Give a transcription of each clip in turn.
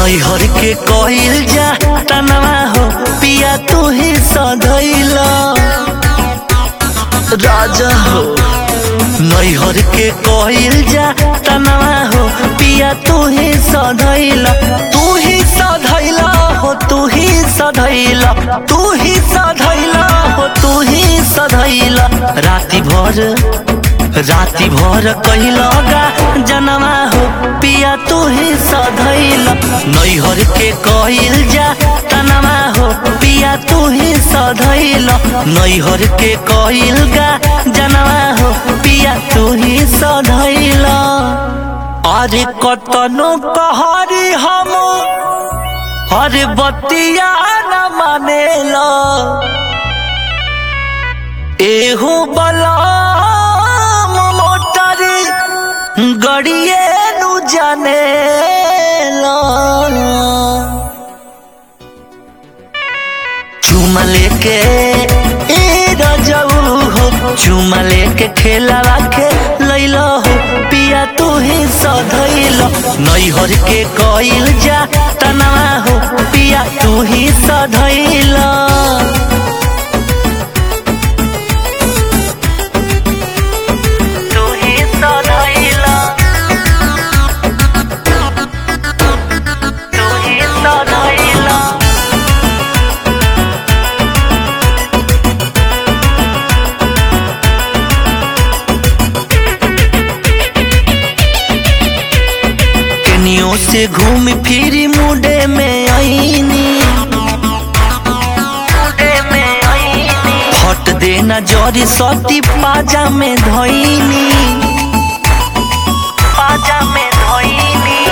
नैहर के कइल जा तनवा हो पिया तू ही सधैला राजा हो। नैहर के कइल जा तनवा हो पिया तू ही सधैला, तू ही सधैला हो, तू ही सधैला, तू ही सधैला हो, तू ही सधैला। राती भर कहिलगा जनवा हो पिया तू ही सधैला। नैहर के कइल जा तनवा हो पिया तू ही सधैला, नैहर के कइल गा जनवा हो पिया तू ही सधैला। अरे कतनो कहरी हम अरे बतिया न मानेला, एहू बला गड़िए नु जानेला। चुमा लेके रजऊ हो, चुमा लेके खेलावा के लैला हो पिया तू ही सधैला। नैहर के कइल जा तनवा हो पिया तू ही सधैला। से घूम फिर मुडे में आईनी, हट देना जरी सती पाजा में धोइनी, पाजा में धोइनी।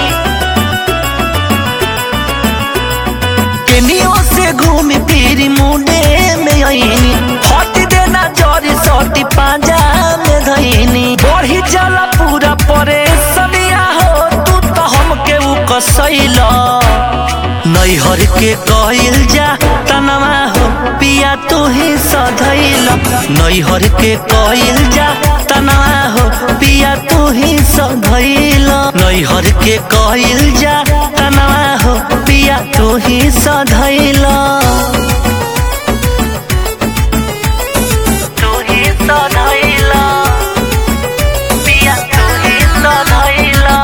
केनियो से घूम फिर मुडे में आईनी, हट देना जरी सती पाजा में धोइनी। बढ़ी जाला पूरा परेशानिया हो हमके उ कसैला। नैहर के कइल जा तनवा हो पिया तू ही सधैला, नैहर के कइल जा तनवा हो पिया तू ही सधैला, नैहर के कइल जा तनवा हो पिया तू ही सधैला। तू ही सधैला पिया तू ही सधैला।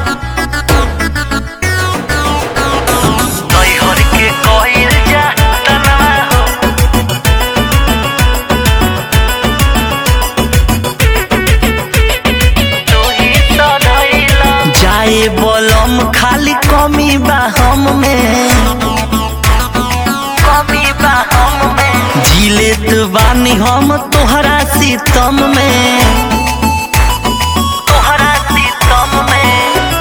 जाए बलम खाली कमी बा हम में, कमी बा हम में। जिलेत बानी हम तोहरा सितम में, तोहरा सितम में।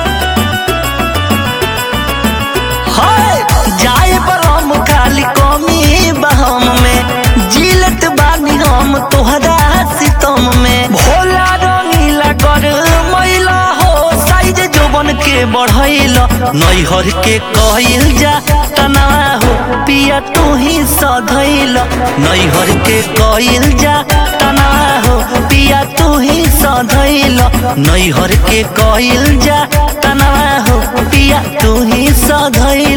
हाय जाए बलम खाली कमी बा हम में, जिलेत बानी हम तोहरा सितम में। भोला रंगीला कर मैला जोबन के बढ़ैला। नैहर के कइल जा तनवा हो पिया तू ही सधैला, नैहर के कइल जा तनवा हो पिया तू ही सधैला, नैहर के कइल जा तनवा हो पिया तू ही सधैला।